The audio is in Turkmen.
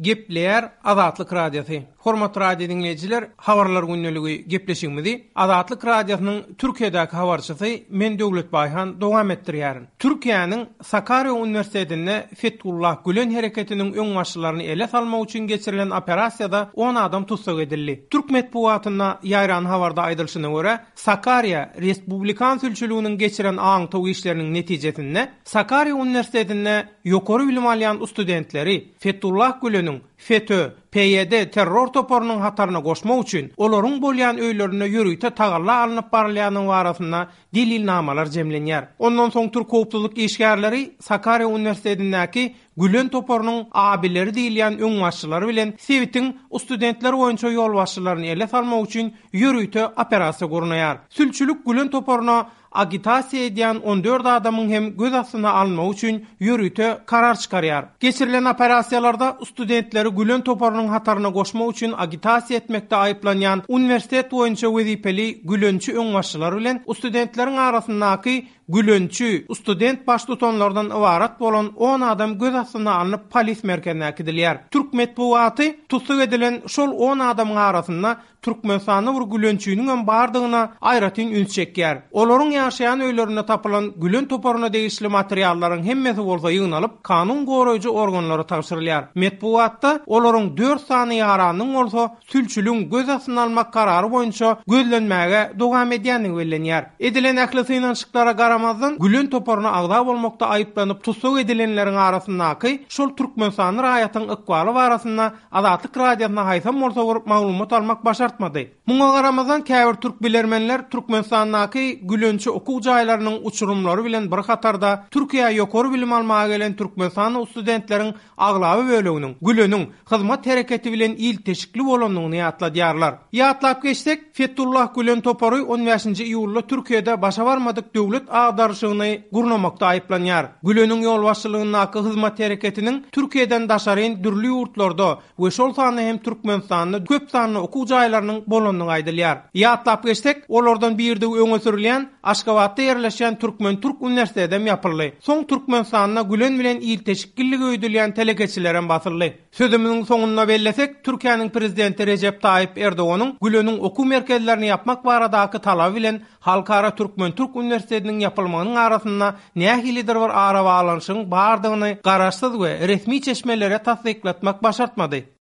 Gepleyer Azatlyk Radiosu. Hormat radio dinleyijiler, habarlar günneligi gepleşigimizi Azatlyk Radiosynyň Türkiýedäki habarçysy men Döwlet Baýhan dowam etdirýärin. Türkiýanyň Sakarya Uniwersitetinde Fethullah Gülen hereketiniň öň başçylaryny ele salmak üçin geçirilen operasiýada 10 adam tutsak edildi. Türk medpuatyna ýaýran habarda aýdylyşyna görä, Sakarya Respublikan sülçülüğünün geçiren aňtaw işleriniň netijesinde Sakarya Uniwersitetinde ýokary bilim alýan studentleri Fethullah Gülen'iň FETÖ, PYD terror toporunyň hataryna goşmak üçin olaryň bolýan öýlerine ýürüýte tagalla alınıp barlyanyň warasyna delilnamalar jemlenýär. Ondan soň Türk hukukçylyk işgärleri Sakarya Uniwersitetindäki Gülen toporunyň abileri diýilýän öň başçylary bilen Sewitiň studentler boýunça ýol başçylaryny ele salmak üçin ýürüýte operasiýa gurunýar. Sülçülük Gülen toporuny agitasiýa edýän 14 adamyň hem göz astyna almak üçin ýürüýte karar çykarýar. Geçirilen operasiýalarda studentleri Gülen toporunyň hataryna goşmak üçin agitasiýa etmekde aýyplanýan uniwersitet boýunça wezipeli Gülençi öň başçylary bilen studentleriň arasyndaky Gülençi student baş tutanlardan ibarat bolan 10 adam göz astyna alınıp polis merkezine gidilýär. Türk medpuaty tutsak edilen şol 10 adamyň arasynda Türkmenistanyň bir Gülençiniň hem bardygyna aýratyn üns çekýär. Olaryň ýaşaýan öýlerine tapylan Gülen toporuna degişli materiallaryň hemmesi bolsa ýygnalyp kanun goraýjy organlara tapşyrylýar. Medpuatda olaryň 4 sany ýaranyň bolsa sülçülüň göz astyna almak karary boýunça gözlenmäge dowam edýänligi bellenýär. Edilen ähli garamazdan Gülen toporuna agda bolmakda aýyplanyp tutsak edilenleriň arasyndaky şol Türkmenistanyň raýatynyň ykbaly barasynda Azatlyk Radiosyna haýsam bolsa bir maglumat almak başartmady. Muňa garamazdan käbir türk bilermenler Türkmenistanyňky Gülençi okuw jaýlarynyň uçurumlary bilen bir hatarda Türkiýe ýokary bilim almaga gelen Türkmenistan studentleriň aglaby bölегiniň Güleniň hyzmat hereketi bilen il teşikli bolanyny ýatladýarlar. Ýatlap geçsek, Fethullah Gülen topory 15-nji iýulda Türkiýede başa barmadyk döwlet agdarşygyny gurnamakda aýyplanýar. Güleniň ýol başçylygyndaky hyzmat hereketiniň Türkiýeden daşaryn dürli ýurtlarda we şol sany hem Türkmenistanyň köp sanly okuw jaýlarynyň bolanyny aýdylýar. Ýatlap geçsek, olardan birde öňe sürilýän Aşgabatda ýerleşen Türk Üniversitetinde ýapyldy. Soň Türkmenistanyna Gülen bilen il teşkilligi öýdülýän telekeçilere basyldy. Sözümüň soňuna bellesek, Türkiýanyň prezidenti Recep Tayyip Erdoganyň Güleniň okuw merkezlerini ýapmak baradaky talaby bilen Halkara Türk Üniversitetiniň ýapylmagynyň arasynda nähilidir bir ara baglanyşyň bardygyny garaşsyz we resmi çeşmelere tasdiklatmak başartmady.